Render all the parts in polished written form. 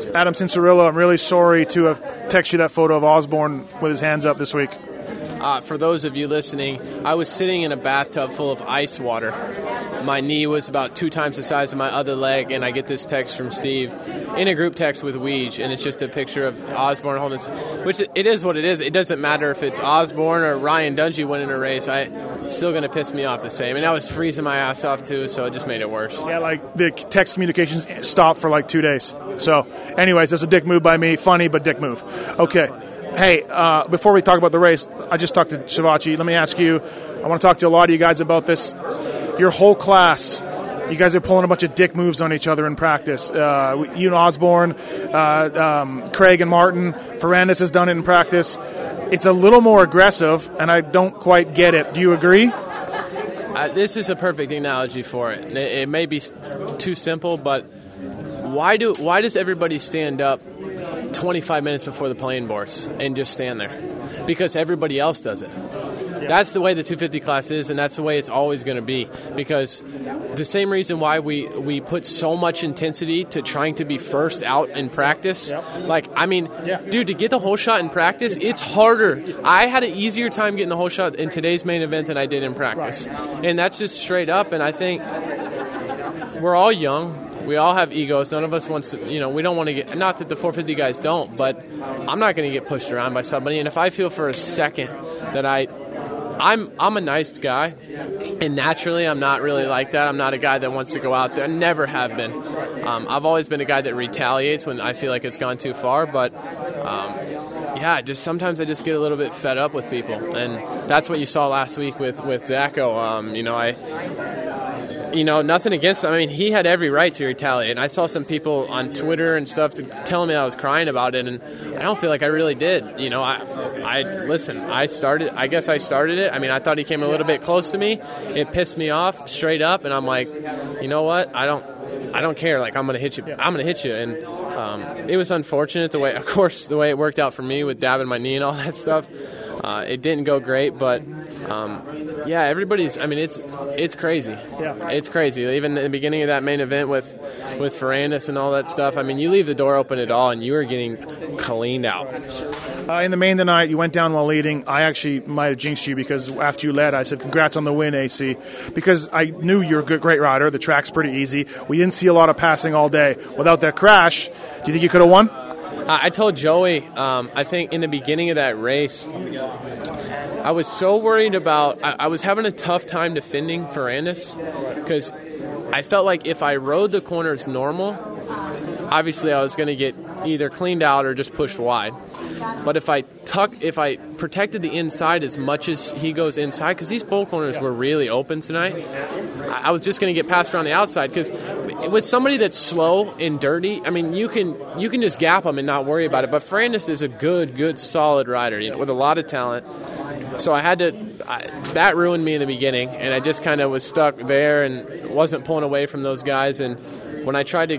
Adam Cincerillo, I'm really sorry to have texted you that photo of Osborne with his hands up this week. For those of you listening, I was sitting in a bathtub full of ice water. My knee was about 2 times the size of my other leg, and I get this text from Steve in a group text with Weege, and it's just a picture of Osborne holding this, which it is what it is. It doesn't matter if it's Osborne or Ryan Dungey winning a race. It's still going to piss me off the same. And I was freezing my ass off, too, so it just made it worse. Yeah, like the text communications stopped for like 2 days. So, anyways, that's a dick move by me. Funny, but dick move. Okay. Hey, before we talk about the race, I just talked to Shivachi. Let me ask you, I want to talk to a lot of you guys about this. Your whole class, you guys are pulling a bunch of dick moves on each other in practice. You and Osborne, Craig and Martin, Ferrandis has done it in practice. It's a little more aggressive, and I don't quite get it. Do you agree? This is a perfect analogy for it. It may be too simple, but why does everybody stand up 25 minutes before the plane boards and just stand there? Because everybody else does it. That's the way the 250 class is, and that's the way it's always going to be. Because the same reason why we put so much intensity to trying to be first out in practice. Dude, to get the whole shot in practice, it's harder. I had an easier time getting the whole shot in today's main event than I did in practice. Right. And that's just straight up, and I think we're all young. We all have egos. None of us wants to, we don't want to get, not that the 450 guys don't, but I'm not going to get pushed around by somebody. And if I feel for a second that I'm a nice guy, and naturally I'm not really like that. I'm not a guy that wants to go out there. I never have been. I've always been a guy that retaliates when I feel like it's gone too far, but just sometimes I just get a little bit fed up with people, and that's what you saw last week with Zacho. Nothing against him. I mean, he had every right to retaliate. And I saw some people on Twitter and stuff telling me I was crying about it, and I don't feel like I really did. I started it. I mean, I thought he came a little bit close to me. It pissed me off straight up, and I'm like, you know what? I don't care. Like, I'm going to hit you. I'm going to hit you. And it was unfortunate the way it worked out for me with dabbing my knee and all that stuff. It didn't go great, but everybody's. I mean, it's crazy. Yeah. It's crazy. Even in the beginning of that main event with Ferrandis and all that stuff. I mean, you leave the door open at all, and you are getting cleaned out. In the main tonight, you went down while leading. I actually might have jinxed you because after you led, I said, "Congrats on the win, AC," because I knew you're a great rider. The track's pretty easy. We didn't see a lot of passing all day. Without that crash, do you think you could have won? I told Joey, I think in the beginning of that race, I was so worried about, I was having a tough time defending Ferrandis because I felt like if I rode the corners normal, obviously I was going to get either cleaned out or just pushed wide. But if I protected the inside as much as he goes inside, because these bull corners were really open tonight, I was just going to get passed around the outside. Because with somebody that's slow and dirty, I mean, you can just gap them and not worry about it. But Ferrandis is a good, solid rider, with a lot of talent. So I had to. That ruined me in the beginning, and I just kind of was stuck there and wasn't pulling away from those guys. And when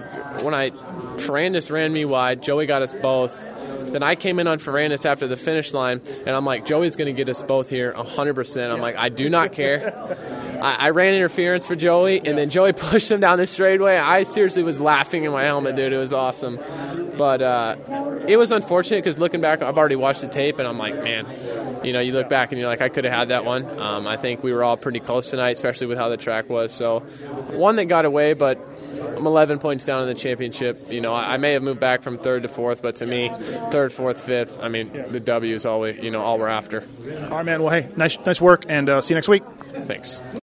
Ferrandis ran me wide, Joey got us both. Then I came in on Ferrandis after the finish line, and I'm like, Joey's going to get us both here 100%. I'm like, I do not care. I ran interference for Joey, and then Joey pushed him down the straightaway. I seriously was laughing in my helmet, dude. It was awesome. But it was unfortunate because looking back, I've already watched the tape, and I'm like, man, you look back and you're like, I could have had that one. I think we were all pretty close tonight, especially with how the track was. So one that got away, but I'm 11 points down in the championship. I may have moved back from third to fourth, but to me, third, fourth, fifth, I mean, the W is all we're after. All right, man. Well, hey, nice work, and see you next week. Thanks.